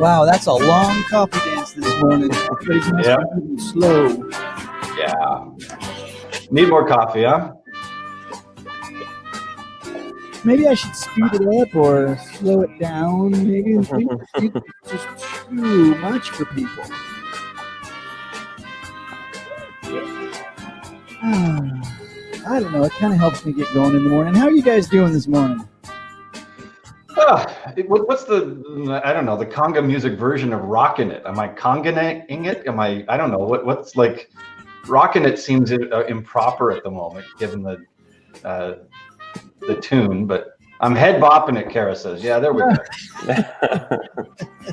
Wow, that's a long coffee dance this morning. Everybody's nice and moving slow. Yeah. Need more coffee, huh? Maybe I should speed it up or slow it down. Maybe it's just too much for people. I don't know. It kind of helps me get going in the morning. How are you guys doing this morning? What's the, I don't know, the conga music version of rockin' it? Am I congaing it? I don't know. What's like, rockin' it seems improper at the moment, given the tune, but I'm head bopping it, Kara says. Yeah, there we go.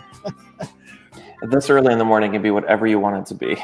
This early in the morning can be whatever you want it to be.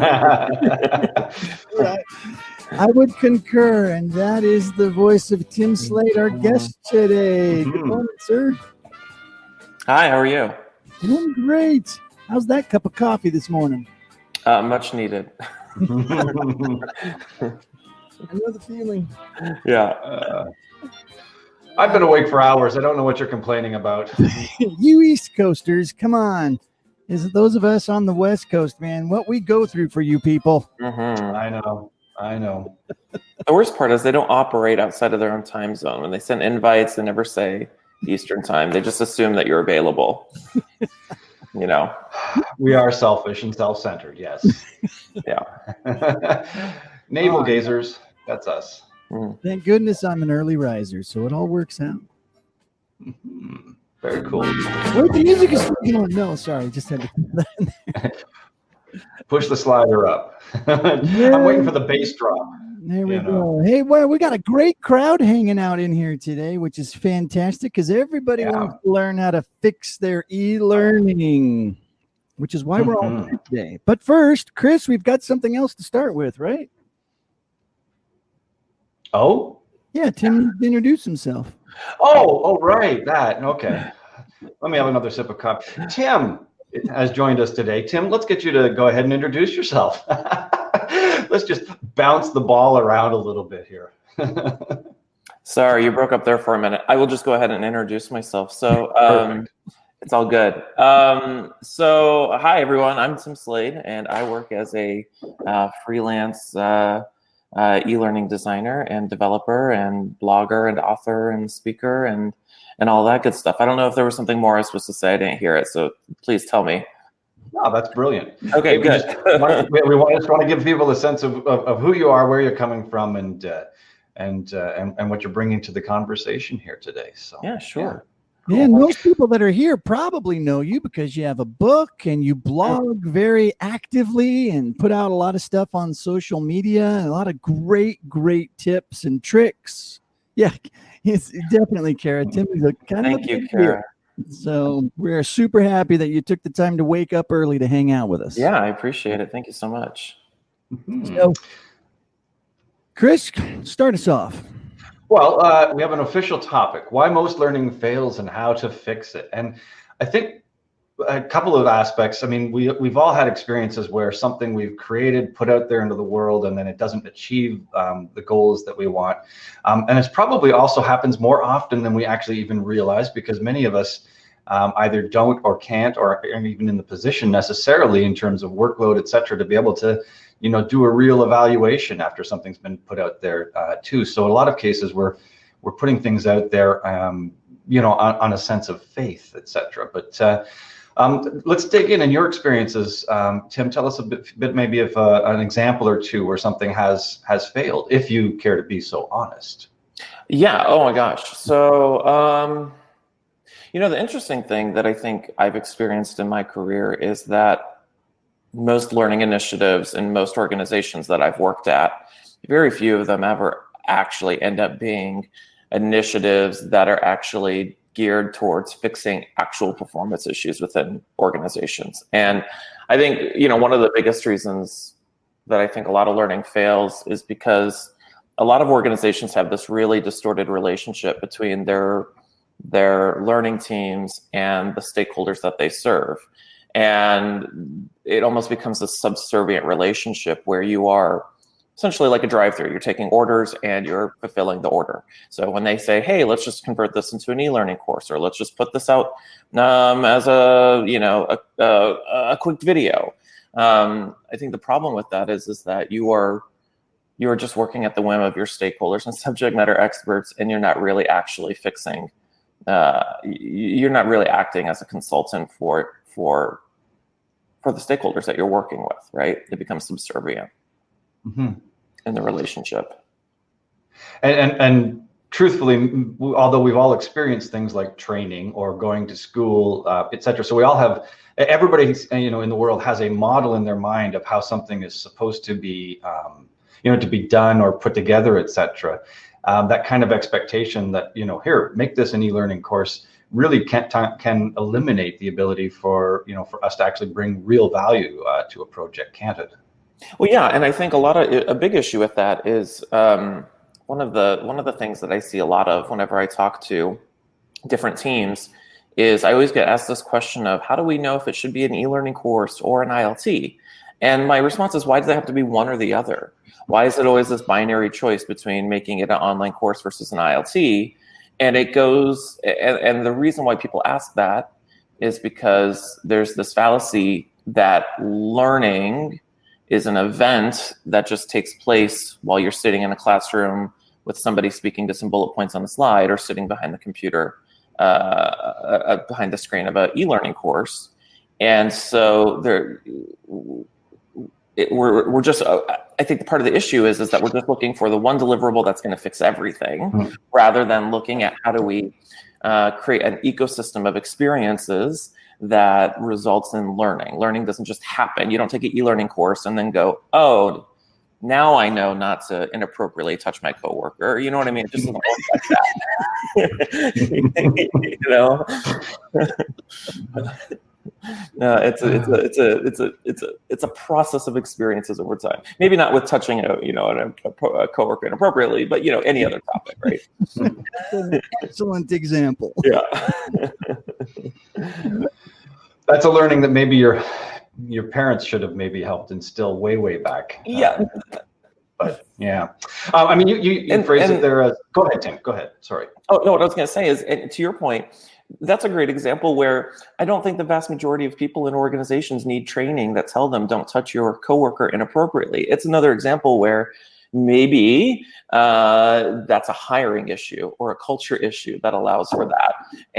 Right. I would concur, and that is the voice of Tim Slade, our guest today. Good morning, sir. Hi, how are you? Doing great. How's that cup of coffee this morning? Much needed. I know the feeling. Yeah. I've been awake for hours. I don't know what you're complaining about. You East Coasters, come on. Is it those of us on the West Coast, man? What we go through for you people. Mm-hmm. I know. The worst part is they don't operate outside of their own time zone. When they send invites, they never say Eastern time. They just assume that you're available. You know. We are selfish and self-centered, yes. Yeah. Navel gazers, that's us. Thank goodness I'm an early riser, so it all works out. Very cool. Wait, the music is still going. No, sorry, just had to put that in there. Push the slider up. I'm waiting for the bass drop. There we go. Hey, well, we got a great crowd hanging out in here today, which is fantastic because everybody wants to learn how to fix their e-learning, which is why we're all here today. But first, Chris, we've got something else to start with, right? Oh? Yeah, Tim needs to introduce himself. Oh, right, that. Okay. Let me have another sip of coffee. Tim has joined us today. Tim, let's get you to go ahead and introduce yourself. Let's just bounce the ball around a little bit here. Sorry, you broke up there for a minute. I will just go ahead and introduce myself. So it's all good. So hi, everyone. I'm Tim Slade, and I work as a freelance e-learning designer and developer and blogger and author and speaker and all that good stuff. I don't know if there was something more I was supposed to say. I didn't hear it, so please tell me. No, that's brilliant. Okay, good. We just want to give people a sense of who you are, where you're coming from, and what you're bringing to the conversation here today. So yeah, sure. Yeah, and most people that are here probably know you because you have a book and you blog very actively and put out a lot of stuff on social media and a lot of great tips and tricks. Yeah, it's definitely, Kara. Tim is a kind Thank you, Kara. So we're super happy that you took the time to wake up early to hang out with us. Yeah, I appreciate it. Thank you so much. So, Chris, start us off. Well, we have an official topic: why most learning fails and how to fix it. And I think a couple of aspects. I mean, we've all had experiences where something we've created, put out there into the world, and then it doesn't achieve the goals that we want. And it's probably also happens more often than we actually even realize, because many of us either don't or can't or aren't even in the position necessarily in terms of workload, et cetera, to be able to, do a real evaluation after something's been put out there too. So in a lot of cases, we're putting things out there, on a sense of faith, et cetera. But let's dig in your experiences. Tim, tell us a bit maybe of an example or two where something has failed, if you care to be so honest. Yeah. Oh my gosh. So, the interesting thing that I think I've experienced in my career is that most learning initiatives in most organizations that I've worked at, very few of them ever actually end up being initiatives that are actually geared towards fixing actual performance issues within organizations. And I think, one of the biggest reasons that I think a lot of learning fails is because a lot of organizations have this really distorted relationship between their learning teams and the stakeholders that they serve. And it almost becomes a subservient relationship where you are essentially like a drive-through. You're taking orders and you're fulfilling the order. So when they say, hey, let's just convert this into an e-learning course, or let's just put this out as a quick video. I think the problem with that is that you are just working at the whim of your stakeholders and subject matter experts, and you're not really actually fixing. You're not really acting as a consultant for the stakeholders that you're working with, right? It becomes subservient. Mm-hmm. In the relationship. And truthfully, although we've all experienced things like training or going to school, et cetera, so we all have, everybody, in the world has a model in their mind of how something is supposed to be, to be done or put together, et cetera. That kind of expectation that, here, make this an e-learning course really can eliminate the ability for us to actually bring real value to a project, can't it? Well, yeah, and I think a big issue with that is one of the things that I see a lot of whenever I talk to different teams is I always get asked this question of how do we know if it should be an e-learning course or an ILT? And my response is, why does it have to be one or the other? Why is it always this binary choice between making it an online course versus an ILT? And it goes, and the reason why people ask that is because there's this fallacy that learning is an event that just takes place while you're sitting in a classroom with somebody speaking to some bullet points on the slide, or sitting behind the computer, behind the screen of an e-learning course. And so we're just, I think part of the issue is that we're just looking for the one deliverable that's going to fix everything, rather than looking at how do we create an ecosystem of experiences that results in learning. Learning doesn't just happen. You don't take an e-learning course and then go, oh, now I know not to inappropriately touch my coworker. You know what I mean? It just doesn't work like that. No, it's a process of experiences over time. Maybe not with touching a coworker inappropriately, but any other topic, right? That's an excellent example. Yeah. That's a learning that maybe your parents should have maybe helped instill way back. Yeah. But yeah, I mean, you phrase it there as. Go ahead, Tim. Go ahead. Sorry. Oh no, what I was going to say is, and to your point, that's a great example where I don't think the vast majority of people in organizations need training that tell them don't touch your coworker inappropriately. It's another example where maybe that's a hiring issue or a culture issue that allows for that.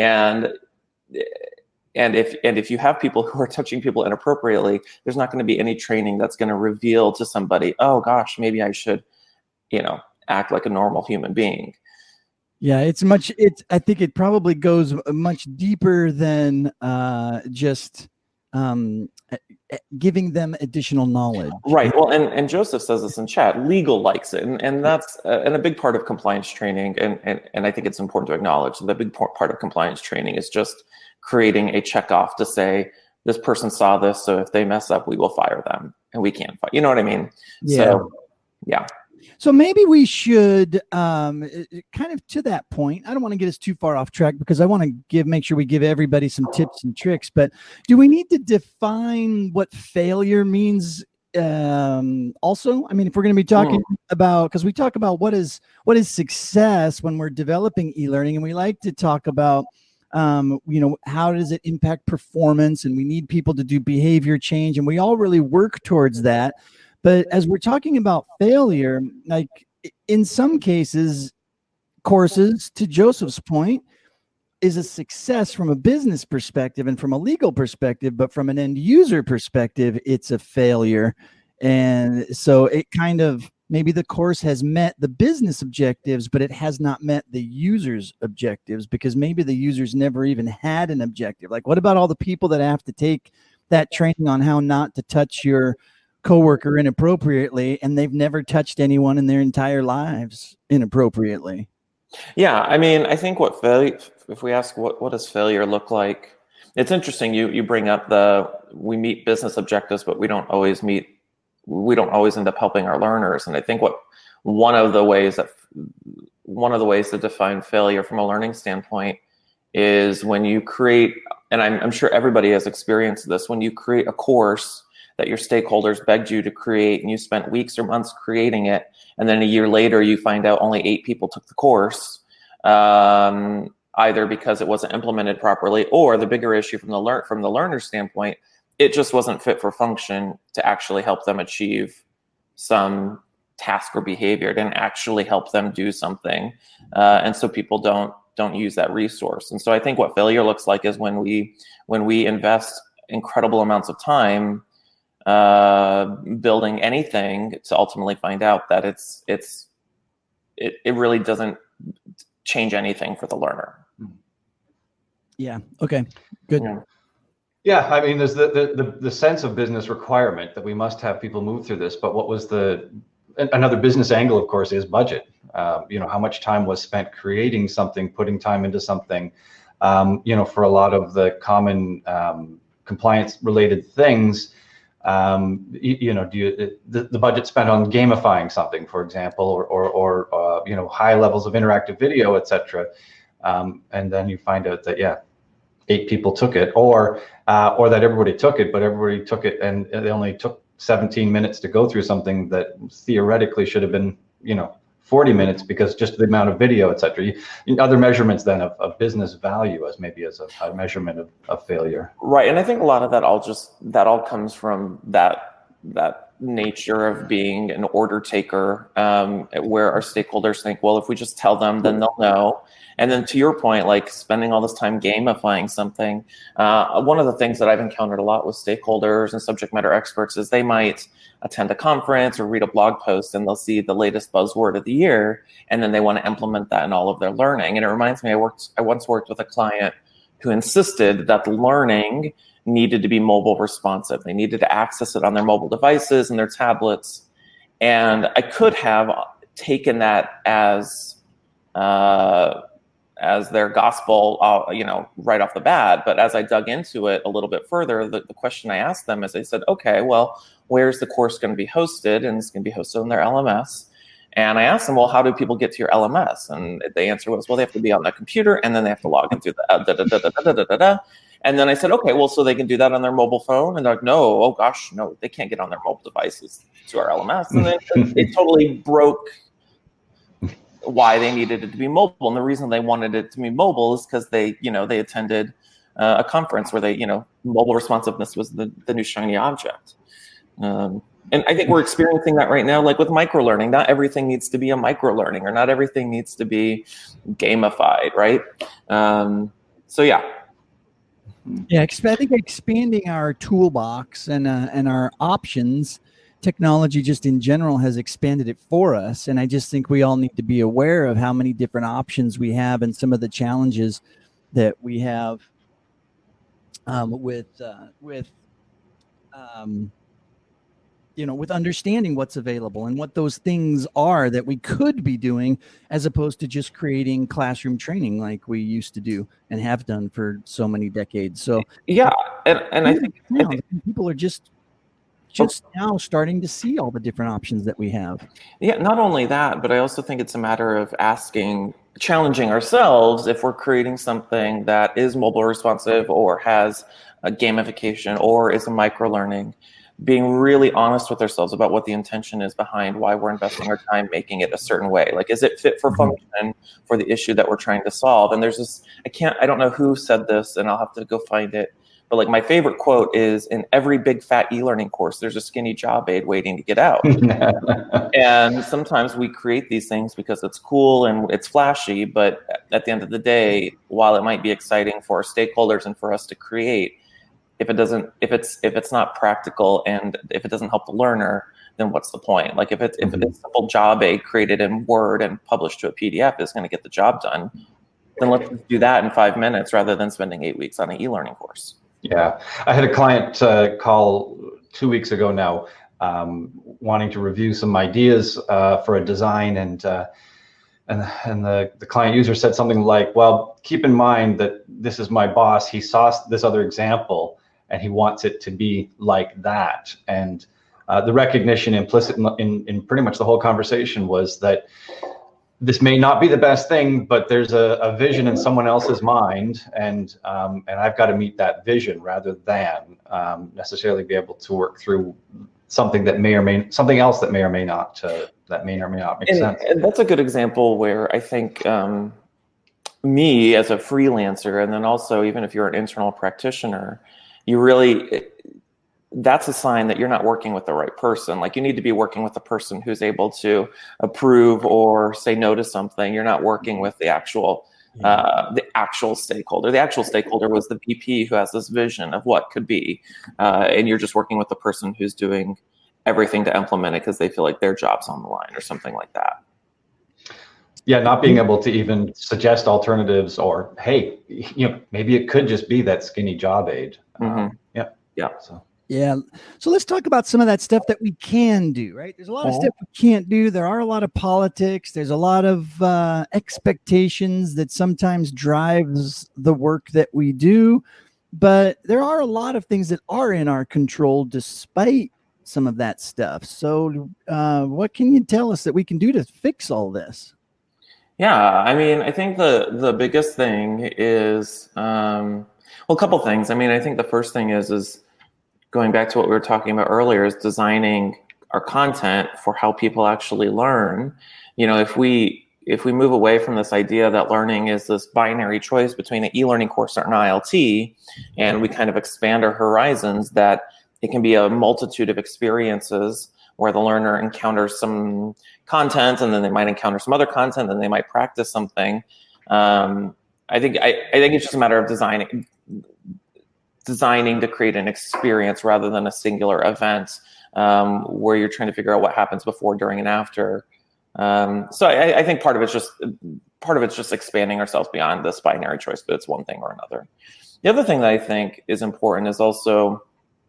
And if you have people who are touching people inappropriately, there's not going to be any training that's going to reveal to somebody, oh gosh, maybe I should, act like a normal human being. Yeah, I think it probably goes much deeper than just giving them additional knowledge. Right. Well, and Joseph says this in chat, legal likes it. And that's a big part of compliance training. And I think it's important to acknowledge that a big part of compliance training is just creating a checkoff to say, this person saw this, so if they mess up, we will fire them, and we can't fight. You know what I mean? Yeah. So, yeah. So maybe we should, kind of to that point, I don't want to get us too far off track because I want to make sure we give everybody some tips and tricks, but do we need to define what failure means also? I mean, if we're going to be talking about, because we talk about what is success when we're developing e-learning, and we like to talk about how does it impact performance, and we need people to do behavior change, and we all really work towards that. But as we're talking about failure, like in some cases, courses, to Joseph's point, is a success from a business perspective and from a legal perspective, but from an end user perspective, it's a failure. And so it kind of, maybe the course has met the business objectives, but it has not met the user's objectives, because maybe the users never even had an objective. Like, what about all the people that have to take that training on how not to touch your coworker inappropriately, and they've never touched anyone in their entire lives inappropriately? Yeah, I mean, I think if we ask what does failure look like, it's interesting. You bring up we meet business objectives, but we don't always end up helping our learners. And I think one of the ways to define failure from a learning standpoint is when you create, and I'm sure everybody has experienced this, when you create a course that your stakeholders begged you to create, and you spent weeks or months creating it, and then a year later you find out only 8 people took the course, either because it wasn't implemented properly, or the bigger issue from the learner standpoint, it just wasn't fit for function to actually help them achieve some task or behavior. It didn't actually help them do something, and so people don't use that resource. And so I think what failure looks like is when we invest incredible amounts of time building anything to ultimately find out that it really doesn't change anything for the learner. Yeah. Okay. Good. Yeah. I mean, there's the sense of business requirement that we must have people move through this. But what was another business angle, of course, is budget. How much time was spent creating something, putting time into something. For a lot of the common compliance related things, the budget spent on gamifying something, for example, or high levels of interactive video, etc. And then you find out that 8 people took it, or that everybody took it, but everybody took it and they only took 17 minutes to go through something that theoretically should have been 40 minutes, because just the amount of video, etc. Other measurements then of business value as a measurement of failure. Right, and I think a lot of that all comes from that nature of being an order taker, where our stakeholders think, well, if we just tell them, then they'll know. And then to your point, like spending all this time gamifying something, one of the things that I've encountered a lot with stakeholders and subject matter experts is they might attend a conference or read a blog post and they'll see the latest buzzword of the year, and then they want to implement that in all of their learning. And it reminds me, I once worked with a client who insisted that the learning needed to be mobile responsive. They needed to access it on their mobile devices and their tablets. And I could have taken that as their gospel, right off the bat. But as I dug into it a little bit further, the question I asked them is, I said, okay, well, where's the course going to be hosted? And it's going to be hosted on their LMS. And I asked them, well, how do people get to your LMS? And the answer was, well, they have to be on their computer, and then they have to log into the And then I said, okay, well, so they can do that on their mobile phone? And they're like, no, oh gosh, no, they can't get on their mobile devices to our LMS. And then it totally broke why they needed it to be mobile. And the reason they wanted it to be mobile is because they attended a conference where mobile responsiveness was the new shiny object. And I think we're experiencing that right now, like with microlearning. Not everything needs to be a microlearning, or not everything needs to be gamified, right? So yeah. Yeah, I think expanding our toolbox and our options, technology just in general has expanded it for us. And I just think we all need to be aware of how many different options we have and some of the challenges that we have with understanding what's available and what those things are that we could be doing, as opposed to just creating classroom training like we used to do and have done for so many decades. So yeah, and I think people are just now starting to see all the different options that we have. Yeah, not only that, but I also think it's a matter of challenging ourselves if we're creating something that is mobile responsive or has a gamification or is a microlearning, being really honest with ourselves about what the intention is behind why we're investing our time making it a certain way. Like, is it fit for function for the issue that we're trying to solve? And there's this, I don't know who said this, and I'll have to go find it. But like, my favorite quote is, in every big fat e-learning course, there's a skinny job aid waiting to get out. And sometimes we create these things because it's cool and it's flashy, but at the end of the day, while it might be exciting for our stakeholders and for us to create, if it's not practical and if it doesn't help the learner, then what's the point? Like, if it's a simple job aid created in Word and published to a PDF is going to get the job done, then let's just do that in 5 minutes rather than spending 8 weeks on an e-learning course. Yeah, I had a client call 2 weeks ago now, wanting to review some ideas for a design, and the client user said something like, "Well, keep in mind that this is my boss. He saw this other example, and he wants it to be like that." And the recognition implicit in pretty much the whole conversation was that this may not be the best thing, but there's a vision in someone else's mind, and I've got to meet that vision rather than necessarily be able to work through something that something else that may or may not make sense. And that's a good example where I think me as a freelancer, and then also even if you're an internal practitioner, that's a sign that you're not working with the right person. Like, you need to be working with the person who's able to approve or say no to something. You're not working with the actual stakeholder. The actual stakeholder was the VP who has this vision of what could be, and you're just working with the person who's doing everything to implement it because they feel like their job's on the line or something like that. Yeah, not being able to even suggest alternatives, or hey, maybe it could just be that skinny job aid. Yeah. So let's talk about some of that stuff that we can do, right? There's a lot of stuff we can't do. There are a lot of politics. There's a lot of expectations that sometimes drives the work that we do. But there are a lot of things that are in our control despite some of that stuff. So what can you tell us that we can do to fix all this? Yeah, I mean, I think the biggest thing is, a couple things. I mean, I think the first thing is going back to what we were talking about earlier, is designing our content for how people actually learn. If we move away from this idea that learning is this binary choice between an e-learning course or an ILT, and we kind of expand our horizons, that it can be a multitude of experiences where the learner encounters some content, and then they might encounter some other content, and they might practice something. I think it's just a matter of designing to create an experience rather than a singular event, where you're trying to figure out what happens before, during, and after. So I think part of it's just expanding ourselves beyond this binary choice, but it's one thing or another. The other thing that I think is important is also,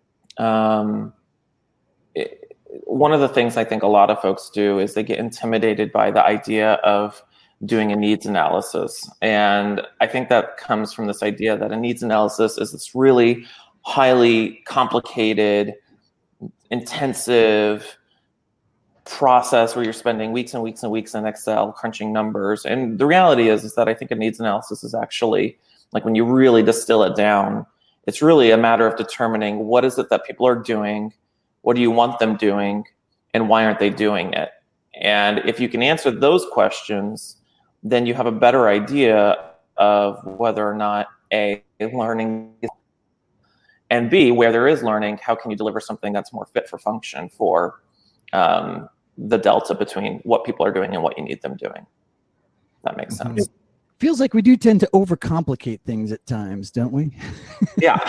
one of the things I think a lot of folks do is they get intimidated by the idea of doing a needs analysis. And I think that comes from this idea that a needs analysis is this really highly complicated, intensive process where you're spending weeks and weeks and weeks in Excel crunching numbers. And the reality is that I think a needs analysis is actually, like, when you really distill it down, it's really a matter of determining what is it that people are doing, what do you want them doing, and why aren't they doing it? And if you can answer those questions, then you have a better idea of whether or not A, learning, and B, where there is learning, how can you deliver something that's more fit for function for the delta between what people are doing and what you need them doing. That makes sense. It feels like we do tend to overcomplicate things at times, don't we? Yeah.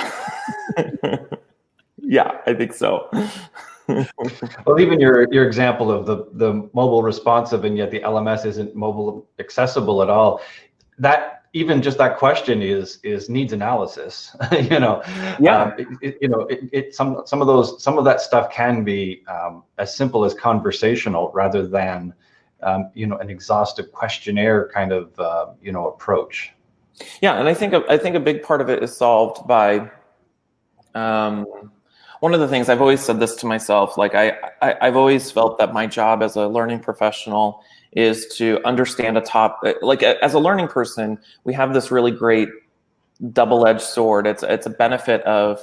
Yeah, I think so. Well, even your example of the mobile responsive, and yet the LMS isn't mobile accessible at all. That, even just that question is needs analysis. Yeah. Some of that stuff can be as simple as conversational rather than an exhaustive questionnaire kind of approach. Yeah, and I think a big part of it is solved by. One of the things I've always said this to myself, like I've always felt that my job as a learning professional is to understand a topic. Like, as a learning person, we have this really great double-edged sword. It's a benefit of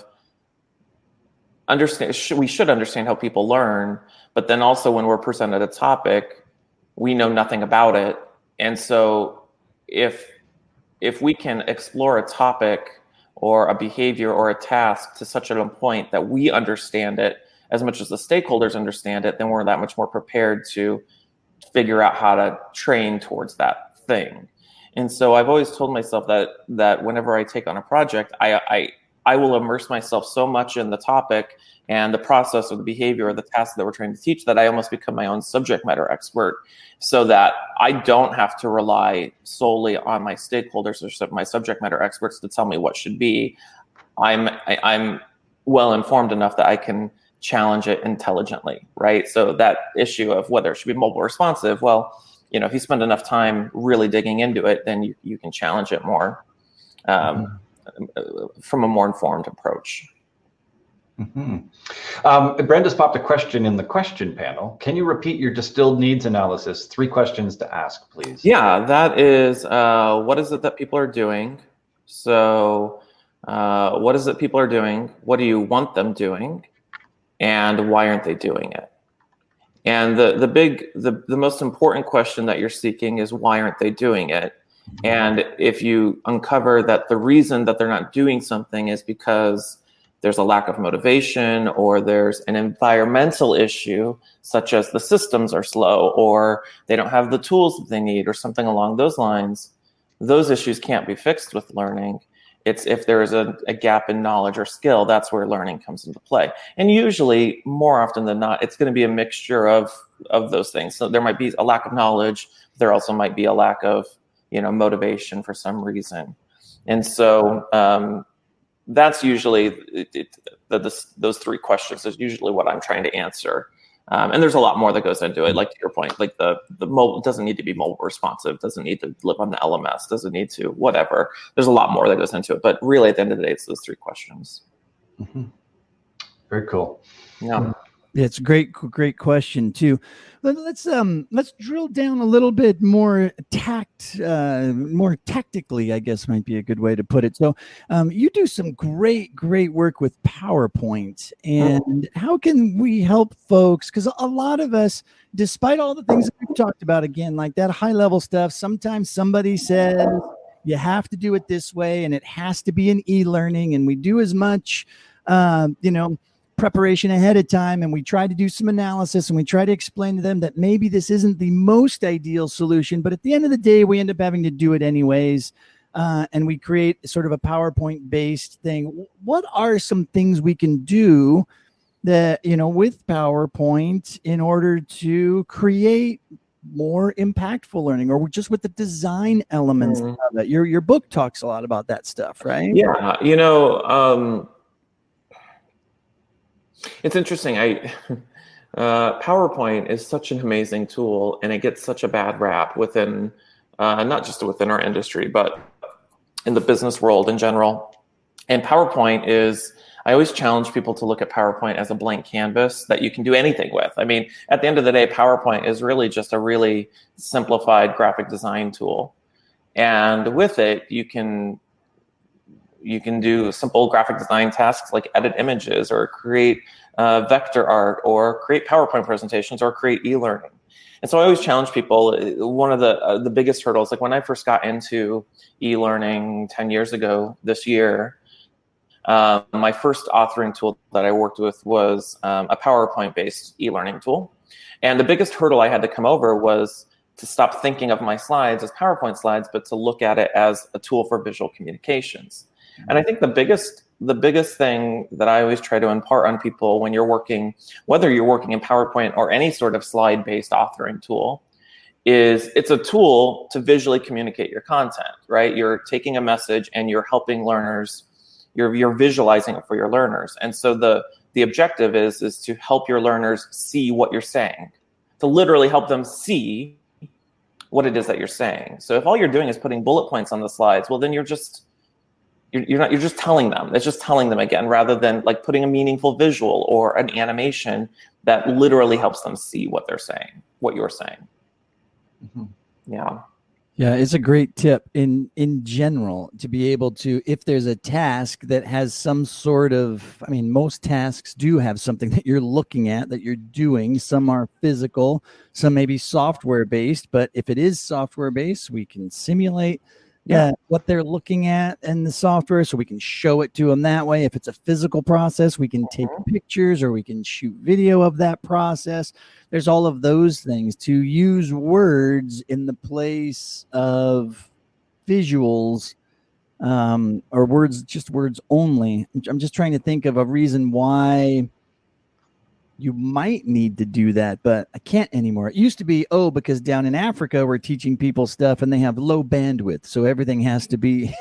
we should understand how people learn, but then also when we're presented a topic, we know nothing about it. And so if we can explore a topic or a behavior or a task to such a point that we understand it as much as the stakeholders understand it, then we're that much more prepared to figure out how to train towards that thing. And so I've always told myself that whenever I take on a project, I will immerse myself so much in the topic and the process or the behavior or the task that we're trying to teach that I almost become my own subject matter expert, so that I don't have to rely solely on my stakeholders or my subject matter experts to tell me what should be. I'm well informed enough that I can challenge it intelligently, right? So that issue of whether it should be mobile responsive, well, if you spend enough time really digging into it, then you can challenge it more from a more informed approach. Brenda's popped a question in the question panel. Can you repeat your distilled needs analysis? 3 questions to ask, please. Yeah, that is, what is it that people are doing? So what is it people are doing? What do you want them doing? And why aren't they doing it? And the most important question that you're seeking is, why aren't they doing it? And if you uncover that the reason that they're not doing something is because there's a lack of motivation, or there's an environmental issue, such as the systems are slow, or they don't have the tools that they need, or something along those lines, those issues can't be fixed with learning. It's if there is a gap in knowledge or skill, that's where learning comes into play. And usually, more often than not, it's going to be a mixture of those things. So there might be a lack of knowledge. There also might be a lack of, motivation for some reason. And so that's usually those 3 questions is usually what I'm trying to answer. And there's a lot more that goes into it. Like to your point, like the mobile doesn't need to be mobile responsive, doesn't need to live on the LMS, doesn't need to whatever. There's a lot more that goes into it. But really, at the end of the day, it's those 3 questions. Mm-hmm. Very cool. Yeah. It's a great question too. Let's drill down a little bit more more tactically, I guess might be a good way to put it. So you do some great work with PowerPoint, and how can we help folks? Because a lot of us, despite all the things that we've talked about, again, like that high level stuff, sometimes somebody says you have to do it this way and it has to be an e-learning, and we do as much, preparation ahead of time, and we try to do some analysis, and we try to explain to them that maybe this isn't the most ideal solution, but at the end of the day, we end up having to do it anyways. And we create sort of a PowerPoint based thing. What are some things we can do that, with PowerPoint in order to create more impactful learning, or just with the design elements of it? Your book talks a lot about that stuff, right? Yeah. It's interesting. PowerPoint is such an amazing tool, and it gets such a bad rap within, not just within our industry, but in the business world in general. And PowerPoint is, I always challenge people to look at PowerPoint as a blank canvas that you can do anything with. I mean, at the end of the day, PowerPoint is really just a really simplified graphic design tool. And with it, you can do simple graphic design tasks like edit images, or create vector art, or create PowerPoint presentations, or create e-learning. And so I always challenge people. One of the biggest hurdles, like when I first got into e-learning 10 years ago this year, my first authoring tool that I worked with was a PowerPoint-based e-learning tool. And the biggest hurdle I had to come over was to stop thinking of my slides as PowerPoint slides, but to look at it as a tool for visual communications. And I think the biggest thing that I always try to impart on people when you're working, whether you're working in PowerPoint or any sort of slide-based authoring tool, is it's a tool to visually communicate your content, right? You're taking a message and you're helping learners, you're visualizing it for your learners. And so the objective is to help your learners see what you're saying, to literally help them see what it is that you're saying. So if all you're doing is putting bullet points on the slides, well, then you're just telling them. It's just telling them again, rather than like putting a meaningful visual or an animation that literally helps them see what they're saying, what you're saying. Mm-hmm. Yeah. Yeah, it's a great tip in general to be able to, if there's a task that has some sort of, I mean, most tasks do have something that you're looking at, that you're doing. Some are physical, some may be software based, but if it is software based, we can simulate what they're looking at in the software, so we can show it to them that way. If it's a physical process, we can take pictures, or we can shoot video of that process. There's all of those things. To use words in the place of visuals, or words, just words only. I'm just trying to think of a reason why you might need to do that, but I can't anymore. It used to be, because down in Africa, we're teaching people stuff and they have low bandwidth. So everything has to be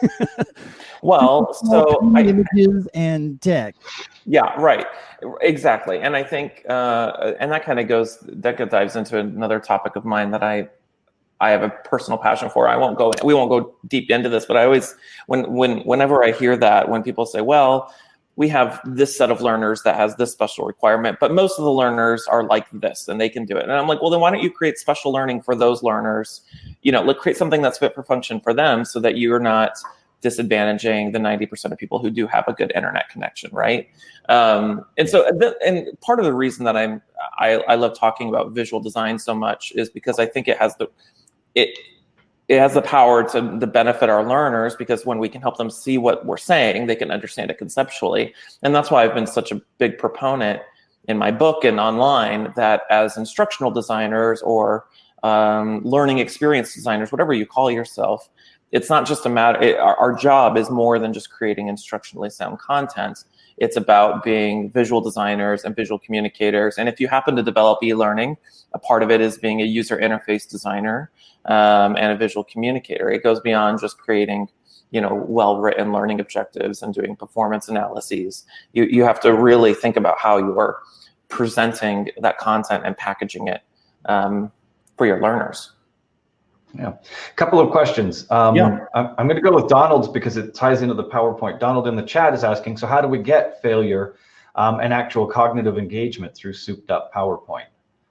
images and text. Yeah, right. Exactly. And I think, and that kind of dives into another topic of mine that I have a personal passion for. We won't go deep into this, but I always, whenever I hear that, when people say, well, we have this set of learners that has this special requirement, but most of the learners are like this and they can do it. And I'm like, well, then why don't you create special learning for those learners? Like create something that's fit for function for them so that you're not disadvantaging the 90% of people who do have a good internet connection, right? And part of the reason that I love talking about visual design so much is because I think it has the power to benefit our learners, because when we can help them see what we're saying, they can understand it conceptually. And that's why I've been such a big proponent in my book and online that as instructional designers or learning experience designers, whatever you call yourself, it's not just a matter, our job is more than just creating instructionally sound content. It's about being visual designers and visual communicators. And if you happen to develop e-learning, a part of it is being a user interface designer and a visual communicator. It goes beyond just creating, well-written learning objectives and doing performance analyses. You have to really think about how you are presenting that content and packaging it for your learners. Yeah, a couple of questions. I'm going to go with Donald's because it ties into the PowerPoint. Donald in the chat is asking, so how do we get failure and actual cognitive engagement through souped up PowerPoint?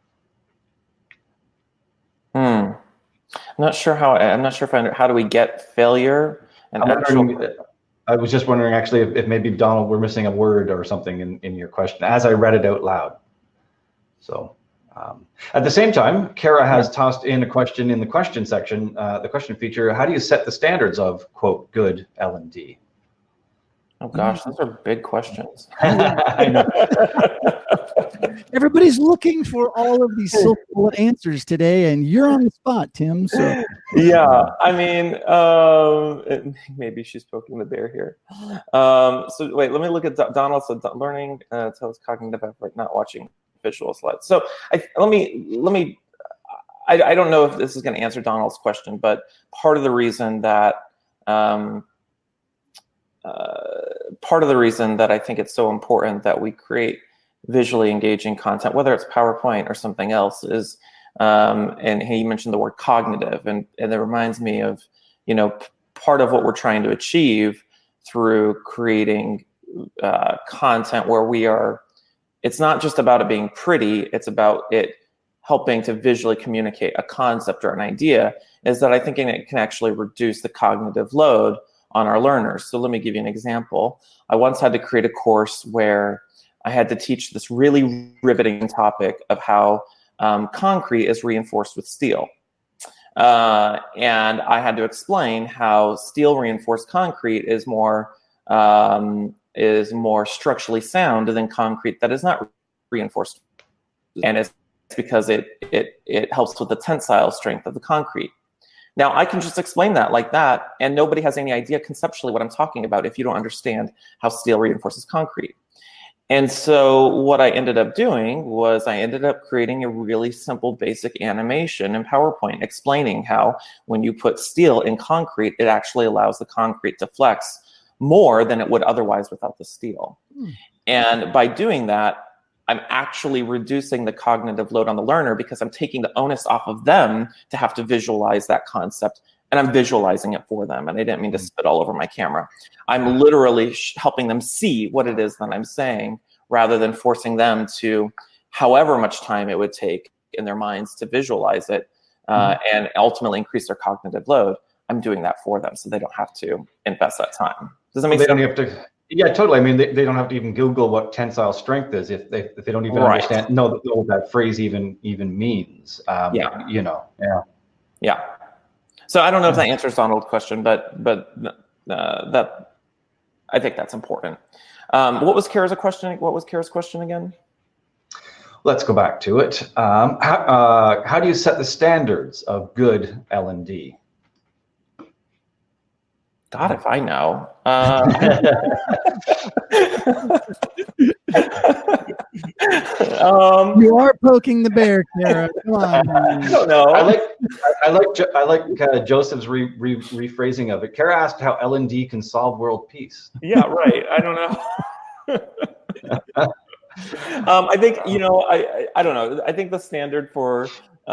I'm not sure how do we get failure and I was just wondering actually if maybe Donald, we're missing a word or something in your question as I read it out loud. So. At the same time, Kara has tossed in a question in the question section, the question feature. How do you set the standards of, quote, good L&D? Oh, gosh, those are big questions. I know. Everybody's looking for all of these silver bullet answers today, and you're on the spot, Tim. So yeah, I mean, maybe she's poking the bear here. So wait, let me look at Donald. So learning tells cognitive effort, not watching visual slides. So let me. I don't know if this is going to answer Donald's question, but part of the reason that I think it's so important that we create visually engaging content, whether it's PowerPoint or something else, is and he mentioned the word cognitive, and it reminds me of part of what we're trying to achieve through creating content where we are. It's not just about it being pretty, it's about it helping to visually communicate a concept or an idea, is that I think it can actually reduce the cognitive load on our learners. So let me give you an example. I once had to create a course where I had to teach this really riveting topic of how concrete is reinforced with steel. And I had to explain how steel reinforced concrete is more structurally sound than concrete that is not reinforced, and it's because it helps with the tensile strength of the concrete. Now I can just explain that like that, and nobody has any idea conceptually what I'm talking about if you don't understand how steel reinforces concrete. And so what I ended up doing was I ended up creating a really simple basic animation in PowerPoint explaining how when you put steel in concrete, it actually allows the concrete to flex more than it would otherwise without the steel. And by doing that, I'm actually reducing the cognitive load on the learner because I'm taking the onus off of them to have to visualize that concept, and I'm visualizing it for them. And I didn't mean to spit all over my camera. I'm literally helping them see what it is that I'm saying rather than forcing them to however much time it would take in their minds to visualize it and ultimately increase their cognitive load. I'm doing that for them so they don't have to invest that time. Does that make sense? They don't have to. Yeah, totally. I mean, they don't have to even Google what tensile strength is if they don't even understand what that phrase even means. Yeah. So I don't know if that answers Donald's question, but that I think that's important. What was Kara's question? What was Kara's question again? Let's go back to it. How do you set the standards of good L&D? God, if I know. You are poking the bear, Kara. Come on. I don't know. I like Joseph's rephrasing of it. Kara asked how L&D can solve world peace. Yeah, right. I don't know. I think I don't know. I think the standard for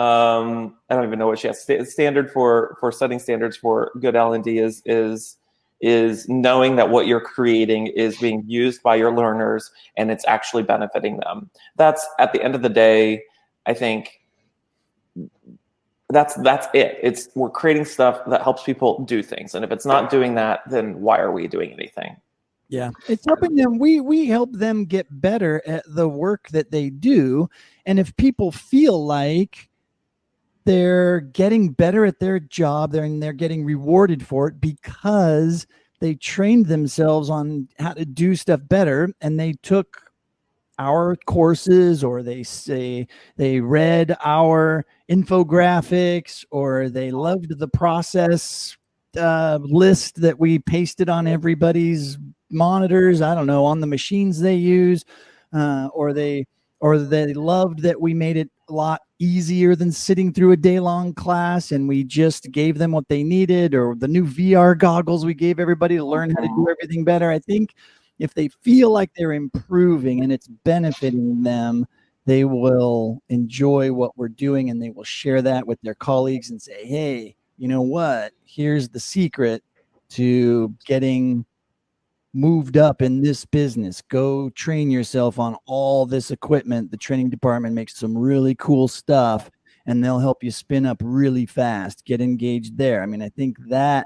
I don't even know what she has. Standard for setting standards for good L&D is is knowing that what you're creating is being used by your learners and it's actually benefiting them. That's, at the end of the day, I think that's it. We're creating stuff that helps people do things. And if it's not doing that, then why are we doing anything? Yeah, it's helping them. We help them get better at the work that they do. And if people feel like they're getting better at their job, they're getting rewarded for it because they trained themselves on how to do stuff better, and they took our courses, or they read our infographics, or they loved the process list that we pasted on everybody's monitors, I don't know, on the machines they use, or they loved that we made it a lot easier than sitting through a day-long class, and we just gave them what they needed, or the new VR goggles we gave everybody to learn how to do everything better. I think if they feel like they're improving and it's benefiting them, they will enjoy what we're doing, and they will share that with their colleagues and say, hey, you know what? Here's the secret to getting moved up in this business. Go train yourself on all this equipment. The training department makes some really cool stuff, and they'll help you spin up really fast. Get engaged there. I mean, I think that,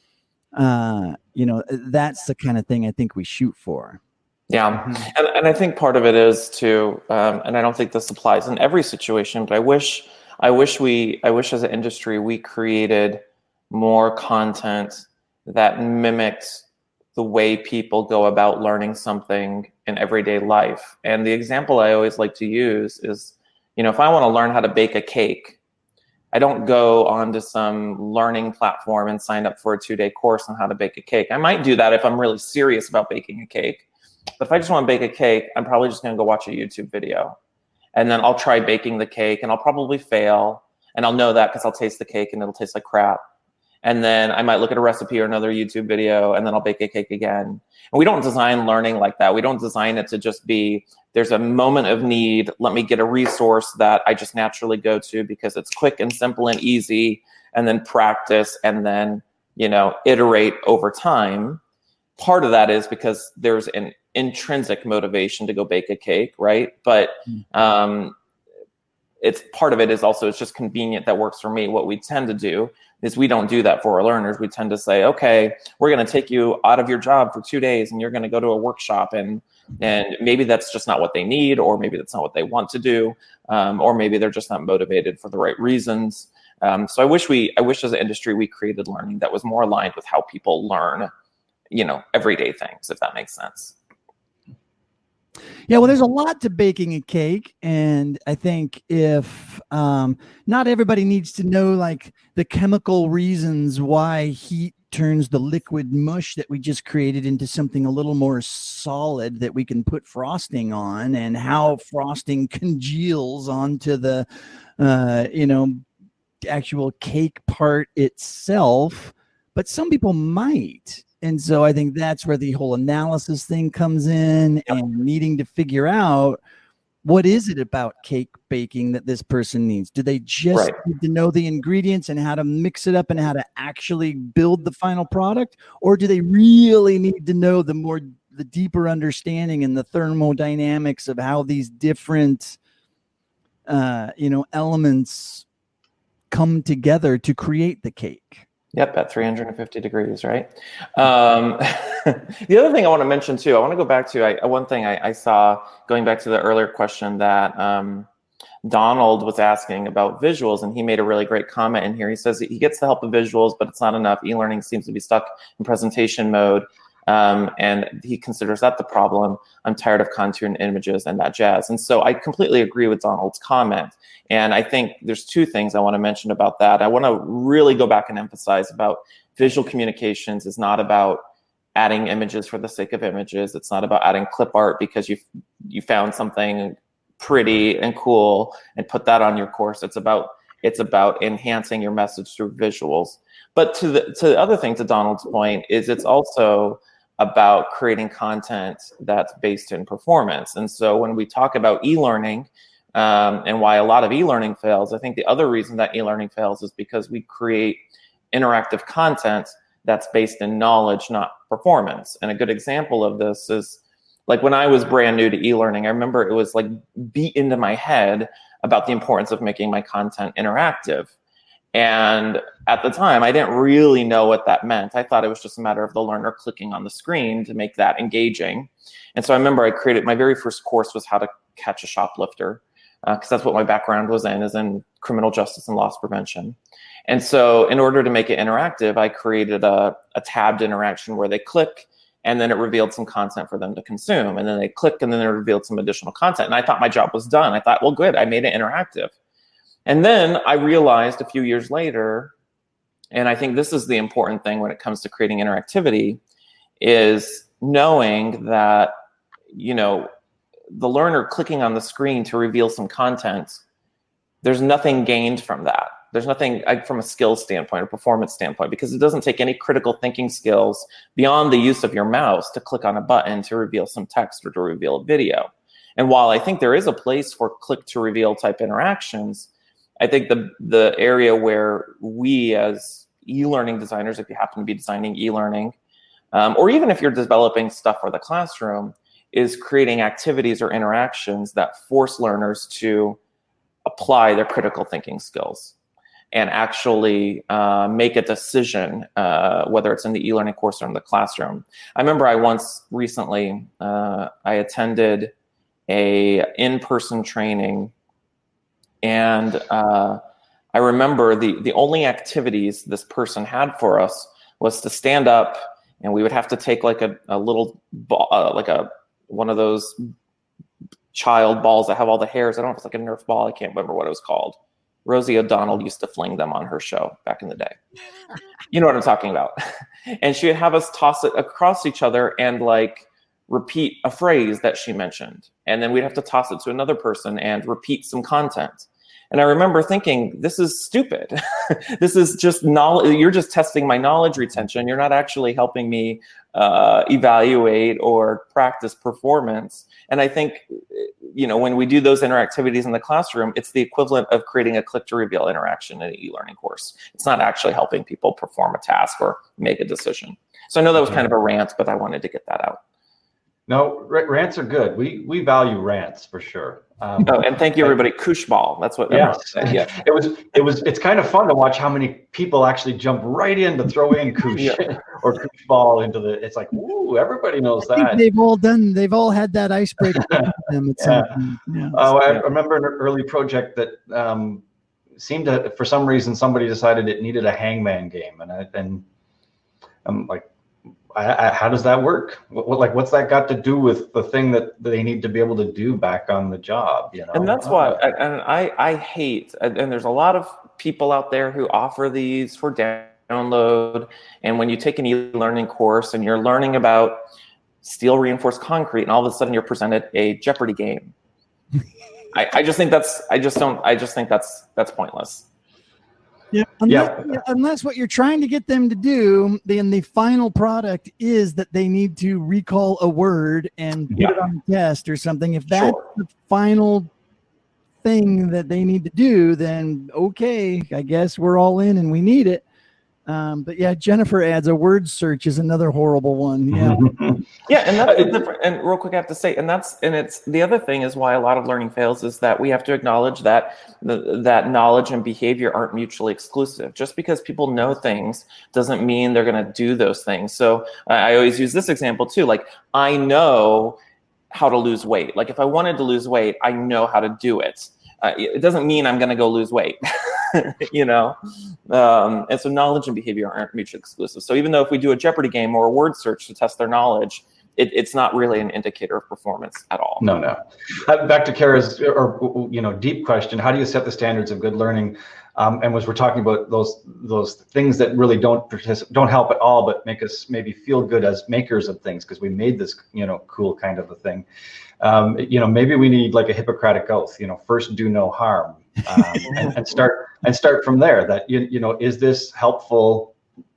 that's the kind of thing I think we shoot for. Yeah. And I think part of it is too, and I don't think this applies in every situation, but I wish as an industry, we created more content that mimicked the way people go about learning something in everyday life. And the example I always like to use is, if I want to learn how to bake a cake, I don't go onto some learning platform and sign up for a 2-day course on how to bake a cake. I might do that if I'm really serious about baking a cake. But if I just want to bake a cake, I'm probably just going to go watch a YouTube video. And then I'll try baking the cake, and I'll probably fail. And I'll know that because I'll taste the cake and it'll taste like crap. And then I might look at a recipe or another YouTube video, and then I'll bake a cake again. And we don't design learning like that. We don't design it to just be, there's a moment of need, let me get a resource that I just naturally go to because it's quick and simple and easy, and then practice, and then, iterate over time. Part of that is because there's an intrinsic motivation to go bake a cake, right? But it's part of it is also, it's just convenient, that works for me. What we tend to do is we don't do that for our learners. We tend to say, okay, we're going to take you out of your job for 2 days, and you're going to go to a workshop, and maybe that's just not what they need, or maybe that's not what they want to do, or maybe they're just not motivated for the right reasons. So I wish as an industry we created learning that was more aligned with how people learn, everyday things, if that makes sense. Yeah, well, there's a lot to baking a cake, and I think if not everybody needs to know like the chemical reasons why heat turns the liquid mush that we just created into something a little more solid that we can put frosting on, and how frosting congeals onto the actual cake part itself. But some people might. And so I think that's where the whole analysis thing comes in, and needing to figure out, what is it about cake baking that this person needs? Do they just need to know the ingredients and how to mix it up and how to actually build the final product? Or do they really need to know the deeper understanding and the thermodynamics of how these different, elements come together to create the cake? Yep, at 350 degrees, right? The other thing I want to mention too, I want to go back to one thing I saw, going back to the earlier question that Donald was asking about visuals, and he made a really great comment in here. He says he gets the help of visuals, but it's not enough. E-learning seems to be stuck in presentation mode, and he considers that the problem. I'm tired of cartoon images and that jazz. And so I completely agree with Donald's comment. And I think there's two things I want to mention about that. I want to really go back and emphasize about visual communications is not about adding images for the sake of images. It's not about adding clip art because you found something pretty and cool and put that on your course. It's about enhancing your message through visuals. But to the other thing, to Donald's point, is it's also about creating content that's based in performance. And so when we talk about e-learning, and why a lot of e-learning fails, I think the other reason that e-learning fails is because we create interactive content that's based in knowledge, not performance. And a good example of this is like when I was brand new to e-learning, I remember it was like beat into my head about the importance of making my content interactive. And at the time, I didn't really know what that meant. I thought it was just a matter of the learner clicking on the screen to make that engaging. And so I remember I created, my very first course was how to catch a shoplifter, because that's what my background was in, is in criminal justice and loss prevention. And so in order to make it interactive, I created a tabbed interaction where they click, and then it revealed some content for them to consume. And then they click, and then it revealed some additional content. And I thought my job was done. I thought, well, good, I made it interactive. And then I realized a few years later, and I think this is the important thing when it comes to creating interactivity, is knowing that, you know, the learner clicking on the screen to reveal some content, there's nothing gained from that. There's nothing from a skills standpoint or performance standpoint, because it doesn't take any critical thinking skills beyond the use of your mouse to click on a button to reveal some text or to reveal a video. And while I think there is a place for click to reveal type interactions, I think the area where we as e-learning designers, if you happen to be designing e-learning, or even if you're developing stuff for the classroom, is creating activities or interactions that force learners to apply their critical thinking skills and actually make a decision, whether it's in the e-learning course or in the classroom. I remember I once recently, I attended a in-person training, and I remember the only activities this person had for us was to stand up, and we would have to take like a little ball, like one of those child balls that have all the hairs. I don't know if it's like a Nerf ball. I can't remember what it was called. Rosie O'Donnell used to fling them on her show back in the day. You know what I'm talking about. And she would have us toss it across each other and like repeat a phrase that she mentioned. And then we'd have to toss it to another person and repeat some content. And I remember thinking, this is stupid. This is just knowledge. You're just testing my knowledge retention. You're not actually helping me evaluate or practice performance. And I think, you know, when we do those interactivities in the classroom, it's the equivalent of creating a click to reveal interaction in an e-learning course. It's not actually helping people perform a task or make a decision. So I know that was kind of a rant, but I wanted to get that out. No, rants are good. We value rants for sure. And thank you, everybody. Kooshball. That's what. Yes. Yeah. It's kind of fun to watch how many people actually jump right in to throw in koosh or kooshball into the. It's like, ooh, everybody knows that. I think they've all had that icebreaker. I remember an early project that seemed to, for some reason, somebody decided it needed a hangman game, and I'm like, how does that work? What's that got to do with the thing that they need to be able to do back on the job? You know, and that's why, and I hate, and there's a lot of people out there who offer these for download. And when you take an e-learning course and you're learning about steel reinforced concrete, and all of a sudden you're presented a Jeopardy game, I just think that's pointless. Yeah, unless what you're trying to get them to do, then the final product is that they need to recall a word and put it on the test or something. If that's the final thing that they need to do, then okay, I guess we're all in and we need it. But yeah, Jennifer adds a word search is another horrible one. Yeah. Yeah, and that's different. And real quick, I have to say, and it's the other thing is why a lot of learning fails is that we have to acknowledge that that knowledge and behavior aren't mutually exclusive. Just because people know things doesn't mean they're going to do those things. So I always use this example too. Like, I know how to lose weight. Like, if I wanted to lose weight, I know how to do it. It doesn't mean I'm going to go lose weight. You know, and so knowledge and behavior aren't mutually exclusive. So even though if we do a Jeopardy game or a word search to test their knowledge, it's not really an indicator of performance at all. No. Back to Kara's deep question: how do you set the standards of good learning? And we're talking about those things that really don't help at all, but make us maybe feel good as makers of things because we made this cool kind of a thing. Maybe we need like a Hippocratic oath. First do no harm. And start from there. That is this helpful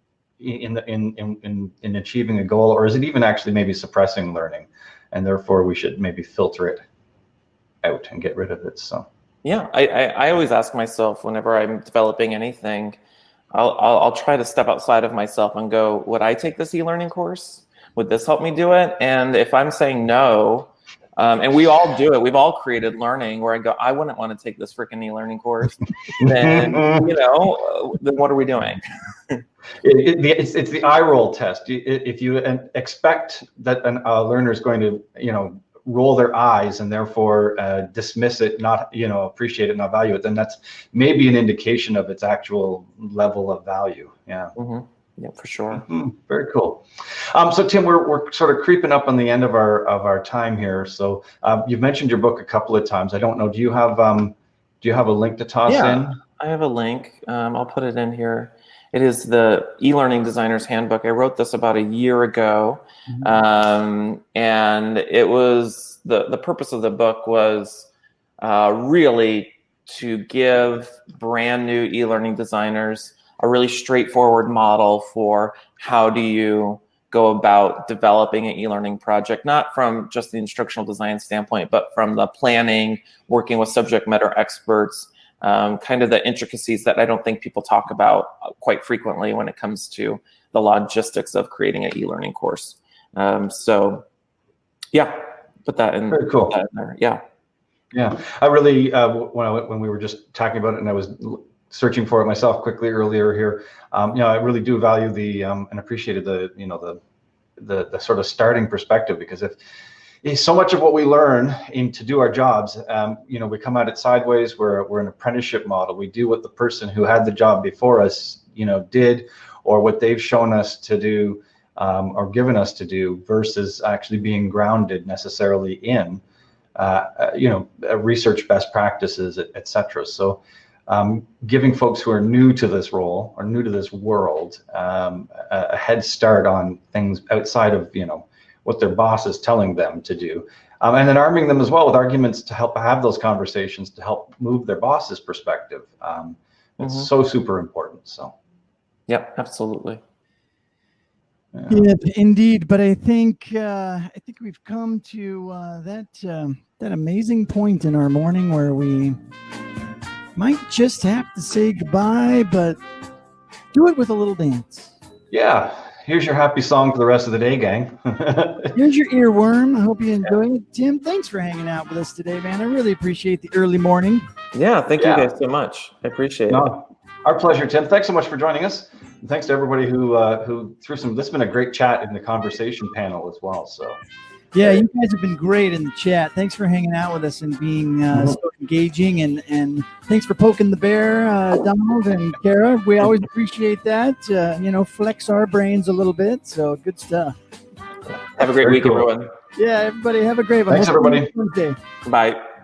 in achieving a goal, or is it even actually maybe suppressing learning, and therefore we should maybe filter it out and get rid of it. So yeah, I always ask myself whenever I'm developing anything, I'll try to step outside of myself and go, would I take this e-learning course? Would this help me do it? And if I'm saying no, and we all do it, we've all created learning where I go, I wouldn't want to take this freaking e-learning course. Then, then what are we doing? It's the eye roll test. If you expect that a learner is going to, roll their eyes and therefore dismiss it, not, appreciate it, not value it, then that's maybe an indication of its actual level of value. Yeah. Mm-hmm. Yeah, for sure. Mm-hmm. Very cool. So Tim, we're sort of creeping up on the end of our time here. So you've mentioned your book a couple of times. I don't know. Do you have a link to toss in? I have a link. I'll put it in here. It is the e-learning designer's handbook. I wrote this about a year ago. Mm-hmm. And it was the purpose of the book was really to give brand new e-learning designers a really straightforward model for how do you go about developing an e-learning project, not from just the instructional design standpoint, but from the planning, working with subject matter experts, kind of the intricacies that I don't think people talk about quite frequently when it comes to the logistics of creating an e-learning course. So yeah, put that in. Very cool. That in there. Yeah. Yeah. I really, when we were just talking about it and I was searching for it myself quickly earlier here, I really do value and appreciated the sort of starting perspective, because if so much of what we learn to do our jobs, we come at it sideways. We're an apprenticeship model. We do what the person who had the job before us, did, or what they've shown us to do, or given us to do, versus actually being grounded necessarily in, research best practices, et cetera. So giving folks who are new to this role or new to this world a head start on things outside of, what their boss is telling them to do. And then arming them as well with arguments to help have those conversations, to help move their boss's perspective. It's so super important. So. Yep, absolutely. Yeah, indeed. But I think we've come to that amazing point in our morning where we might just have to say goodbye, but do it with a little dance. Yeah. Here's your happy song for the rest of the day, gang. Here's your earworm. I hope you enjoy it. Tim, thanks for hanging out with us today, man. I really appreciate the early morning. Yeah, thank you guys so much. I appreciate it. Our pleasure, Tim. Thanks so much for joining us. And thanks to everybody who threw some. This has been a great chat in the conversation panel as well. So. Yeah, you guys have been great in the chat. Thanks for hanging out with us and being so engaging, and thanks for poking the bear, Donald and Kara. We always appreciate that. Flex our brains a little bit. So good stuff. Have a great week, everyone. Yeah, everybody have a great one. Thanks, everybody. Bye.